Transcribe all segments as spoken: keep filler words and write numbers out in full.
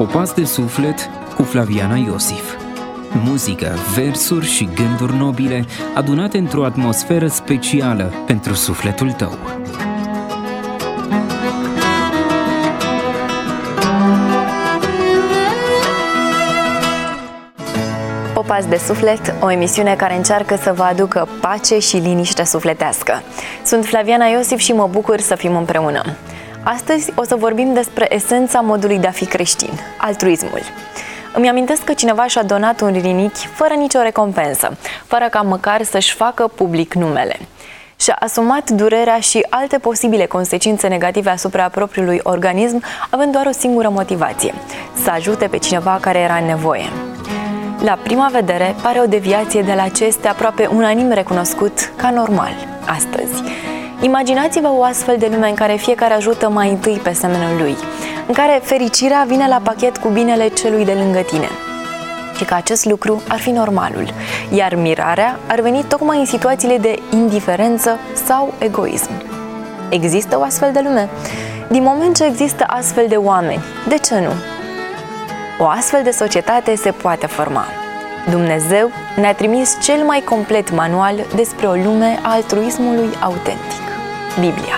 Popas de suflet cu Flaviana Iosif. Muzică, versuri și gânduri nobile adunate într-o atmosferă specială pentru sufletul tău. Popas de suflet, o emisiune care încearcă să vă aducă pace și liniște sufletească. Sunt Flaviana Iosif și mă bucur să fim împreună. Astăzi o să vorbim despre esența modului de a fi creștin, altruismul. Îmi amintesc că cineva și-a donat un rinichi fără nicio recompensă, fără ca măcar să-și facă public numele. Și-a asumat durerea și alte posibile consecințe negative asupra propriului organism, având doar o singură motivație: să ajute pe cineva care era în nevoie. La prima vedere, pare o deviație de la ce este aproape unanim recunoscut ca normal astăzi. Imaginați-vă o astfel de lume în care fiecare ajută mai întâi pe semenul lui, în care fericirea vine la pachet cu binele celui de lângă tine. Și că acest lucru ar fi normalul, iar mirarea ar veni tocmai în situațiile de indiferență sau egoism. Există o astfel de lume? Din moment ce există astfel de oameni, de ce nu? O astfel de societate se poate forma. Dumnezeu ne-a trimis cel mai complet manual despre o lume a altruismului autentic: Biblia.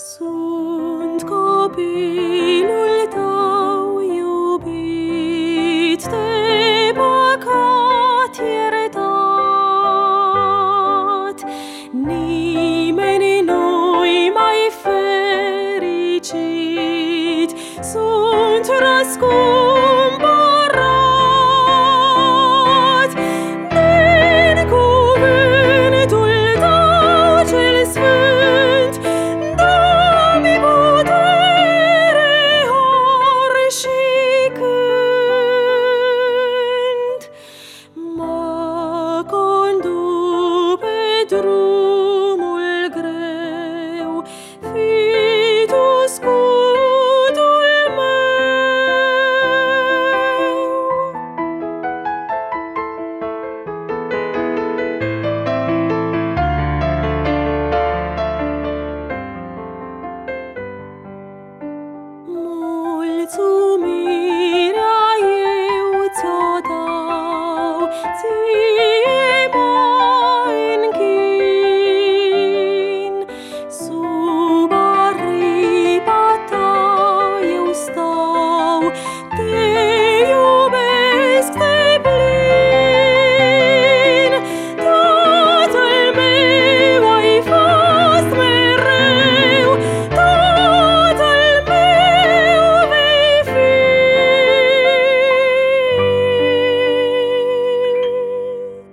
Sunt copilul tău iubit, de păcat iertat. Nimeni nu-i mai fericit, sunt răscumpărat. Din cuvântul tău cel sfânt, dă-mi putere, har și cânt. Mă conduc pe drumul greu, fii tu scutul meu. Mulțumirea eu ți-o dau, ție mă închin. Sub aripa ta eu stau, te iubesc deplin. Tatăl meu ai fost mereu, Tatăl meu vei fi.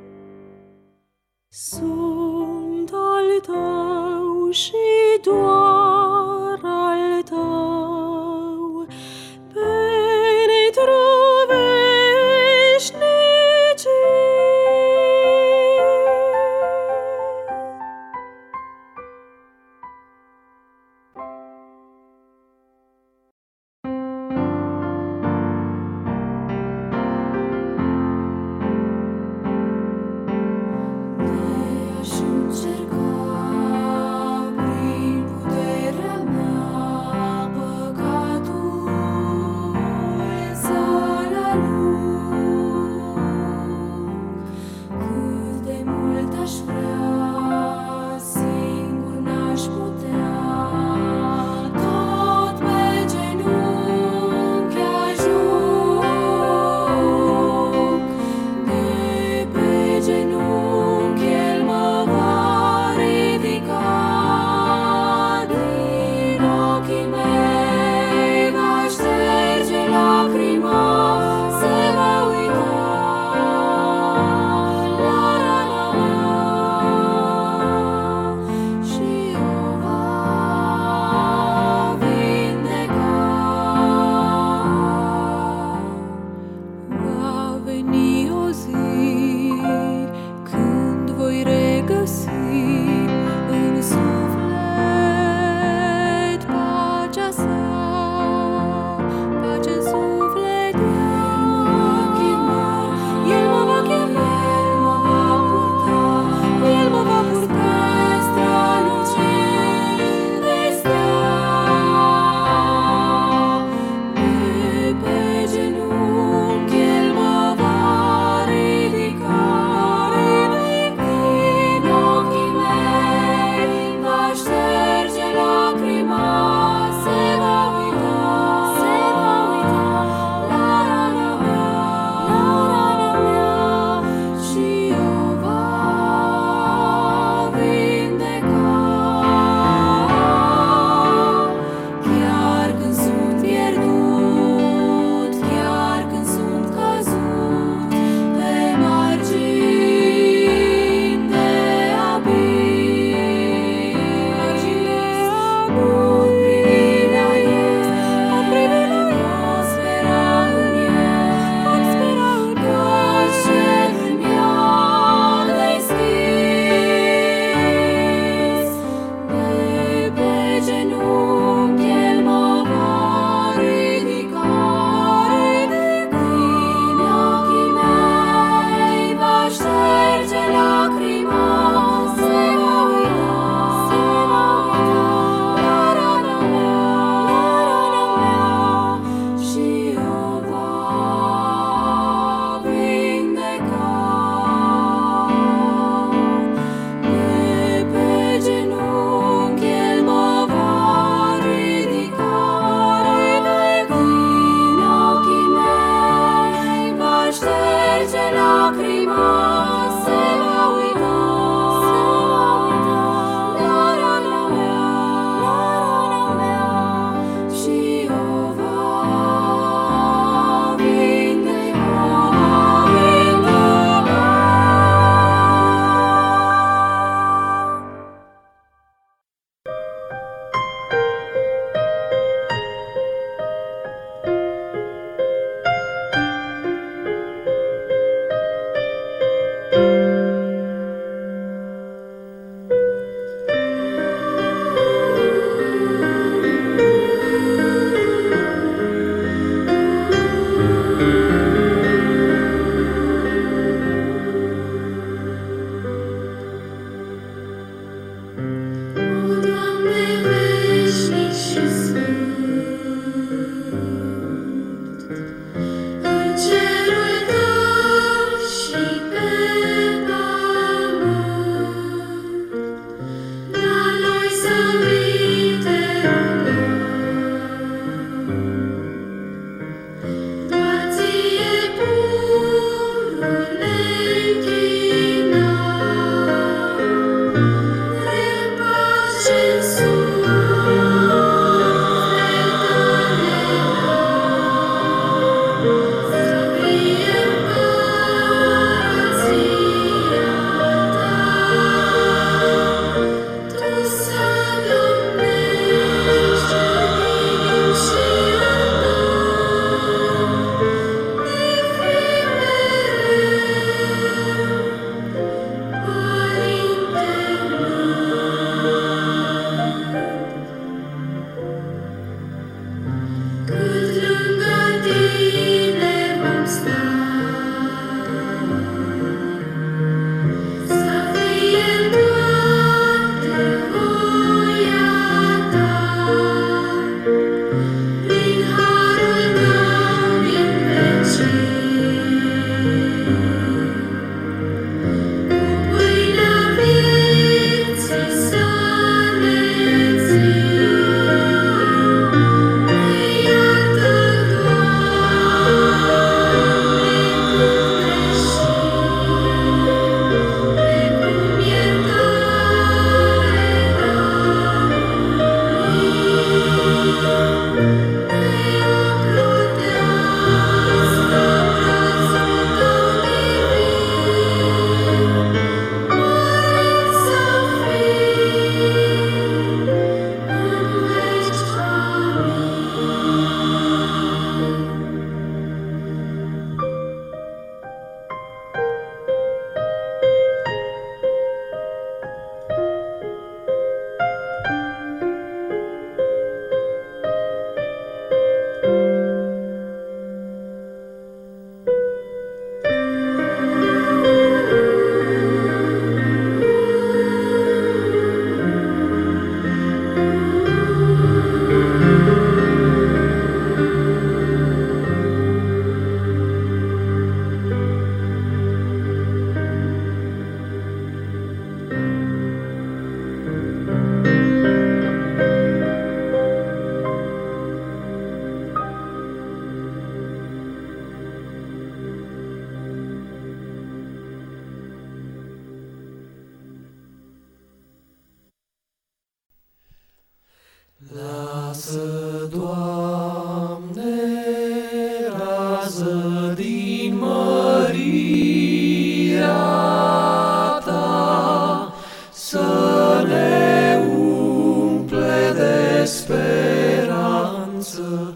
speranță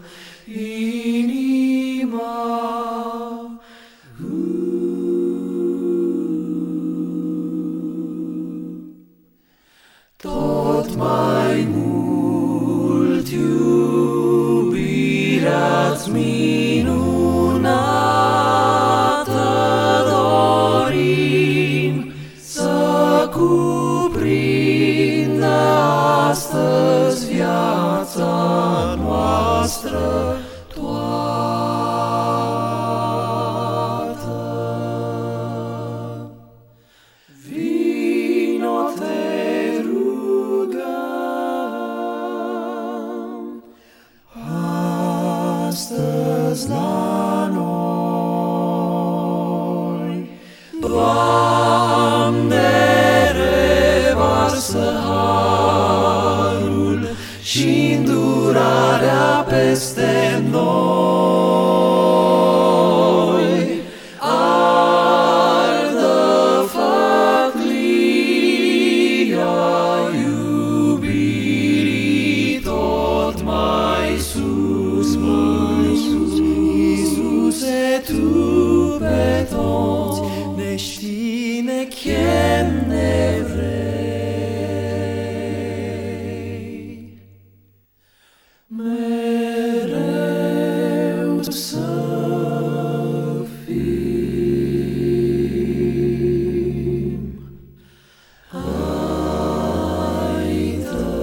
inima. Tot mai mult iubirea-ți minunată dorim să cuprindă astăzi viața noastră toată. Vino, te rugăm, astăzi la noi. Doamne, revarsă harul și îndurarea peste noi. Ardă făclia iubirii tot mai sus, mai sus. Iisuse, Tu pe toți ne știi, ne chem, ne vrei. Mereu să fim ai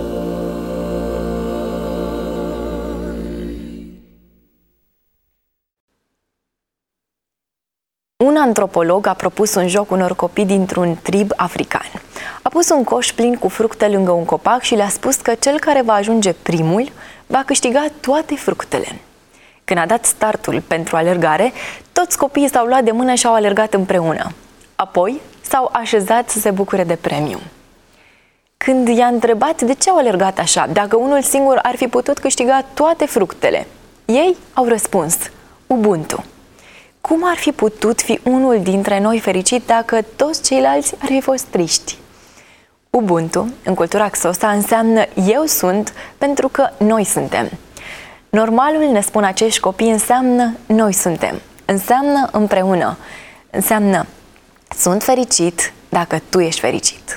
Tăi. Un antropolog a propus un joc unor copii dintr-un trib african. A pus un coș plin cu fructe lângă un copac și le-a spus că cel care va ajunge primul va câștiga toate fructele. Când a dat startul pentru alergare, toți copiii s-au luat de mână și au alergat împreună. Apoi s-au așezat să se bucure de premiu. Când i-a întrebat de ce au alergat așa, dacă unul singur ar fi putut câștiga toate fructele, ei au răspuns: Ubuntu. Cum ar fi putut fi unul dintre noi fericit dacă toți ceilalți ar fi fost triști? Ubuntu, în cultura Xhosa, înseamnă eu sunt pentru că noi suntem. Normalul, ne spun acești copii, înseamnă noi suntem, înseamnă împreună, înseamnă sunt fericit dacă tu ești fericit.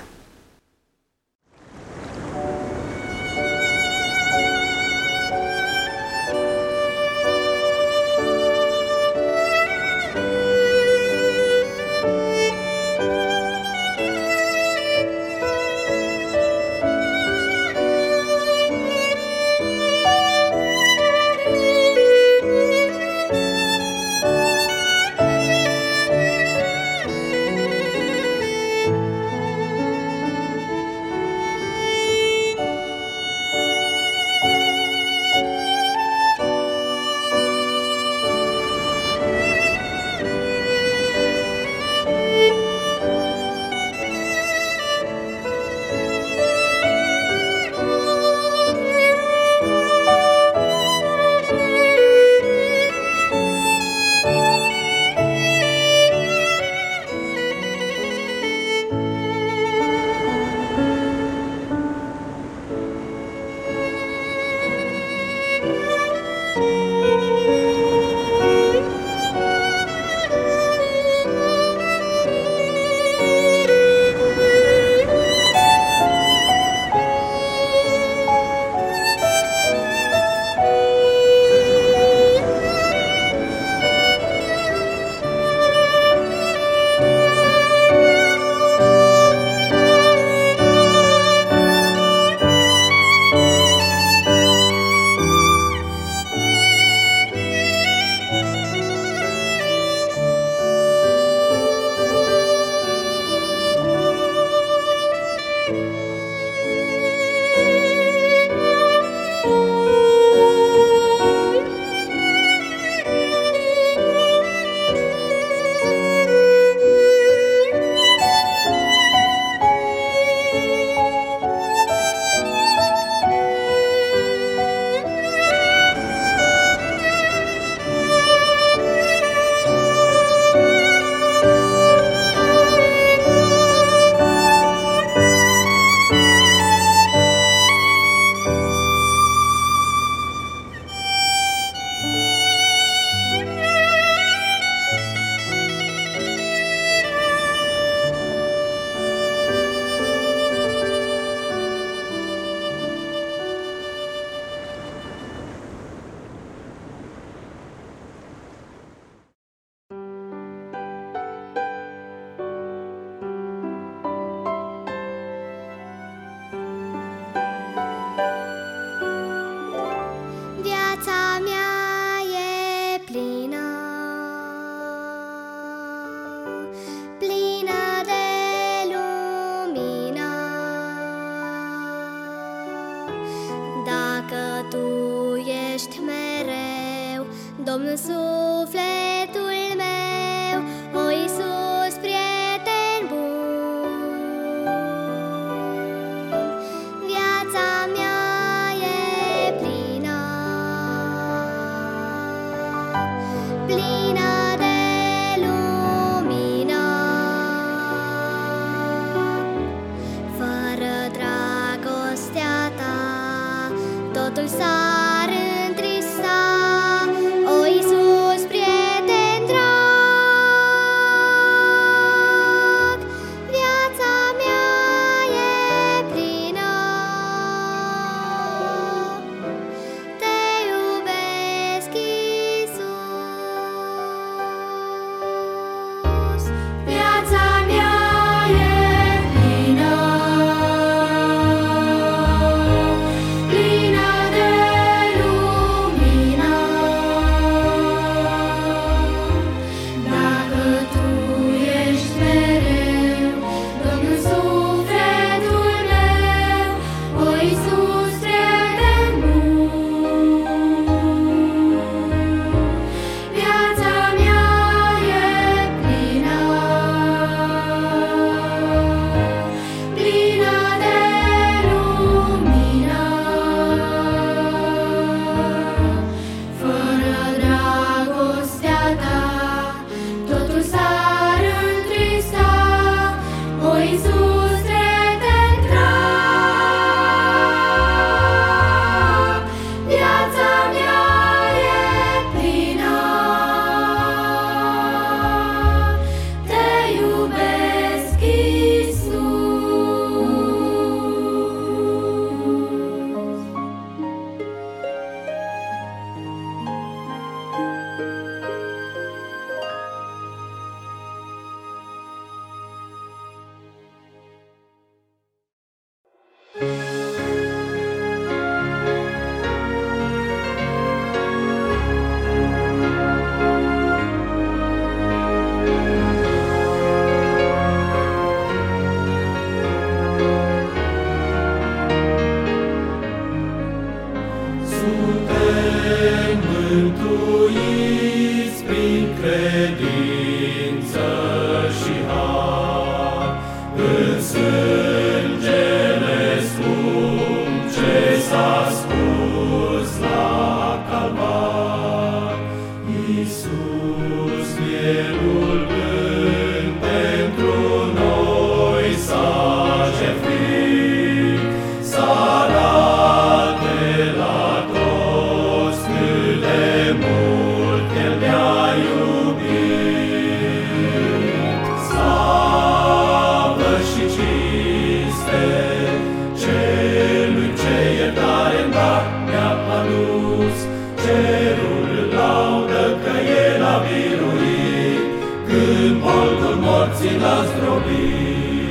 morții l-a zdrobit.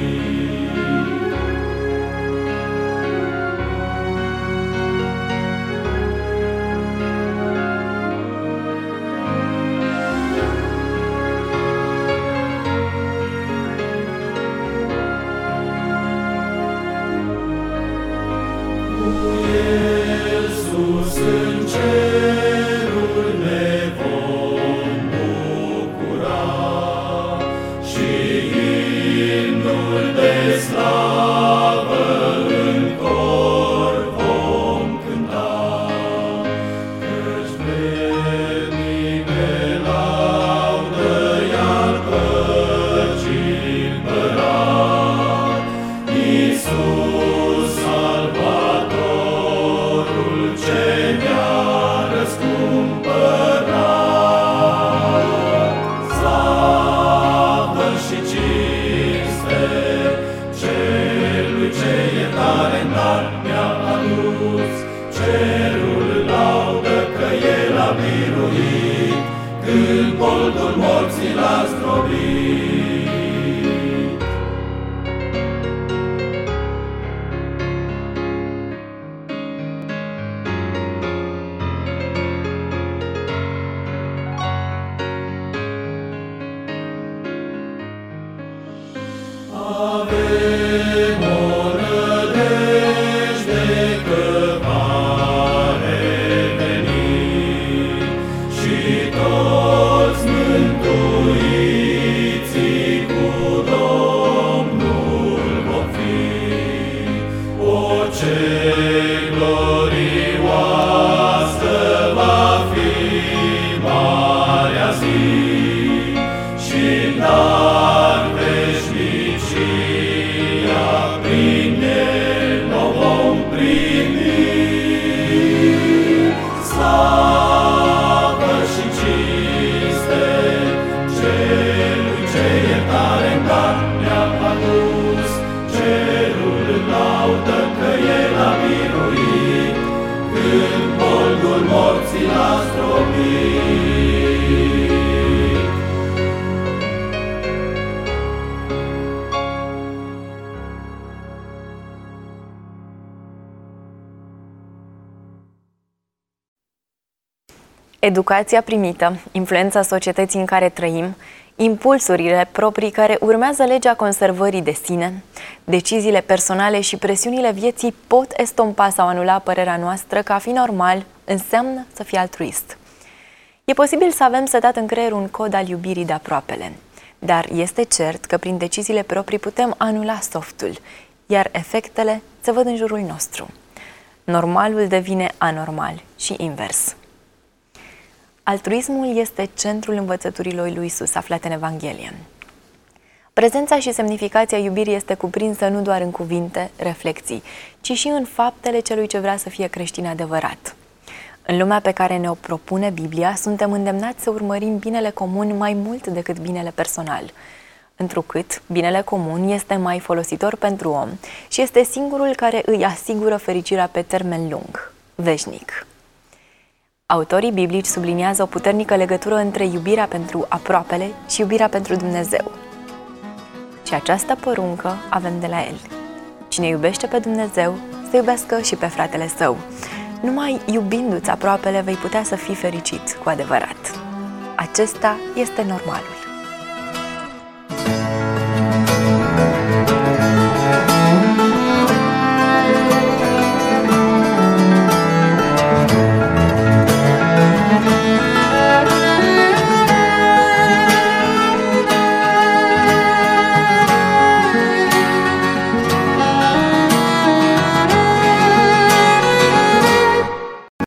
El sus în ceruri ne vom bucura și imnul de slavă în cor vom cânta, căci vrednic de laudă i-al păcii împărat, Iisus Salvator, ce ne-a răscumpărat. Slavă și cinste celui ce iertare în dar ne-a adus, cerul laudă că El a biruit, când boldul morții l-a zdrobit. Avem o nădejde că va reveni și toți mântuiții cu Domnul vom fi. O, ce glorioasă va fi marea zi și dar veșnicia prin El o vom primi. Slavă și cinste celui ce iertare în dar ne-a adus, cerul laudă că El a biruit, când boldul morții l-a zdrobit. Educația primită, influența societății în care trăim, impulsurile proprii care urmează legea conservării de sine, deciziile personale și presiunile vieții pot estompa sau anula părerea noastră că a fi normal înseamnă să fii altruist. E posibil să avem setat în creier un cod al iubirii de aproapele, dar este cert că prin deciziile proprii putem anula softul, iar efectele se văd în jurul nostru. Normalul devine anormal și invers. Altruismul este centrul învățăturilor lui Iisus aflate în Evanghelie. Prezența și semnificația iubirii este cuprinsă nu doar în cuvinte, reflexii, ci și în faptele celui ce vrea să fie creștin adevărat. În lumea pe care ne-o propune Biblia, suntem îndemnați să urmărim binele comun mai mult decât binele personal, întrucât binele comun este mai folositor pentru om și este singurul care îi asigură fericirea pe termen lung, veșnic. Autorii biblici subliniază o puternică legătură între iubirea pentru aproapele și iubirea pentru Dumnezeu. Și această poruncă avem de la El. Cine iubește pe Dumnezeu, să iubească și pe fratele său. Numai iubindu-ți aproapele vei putea să fii fericit cu adevărat. Acesta este normalul.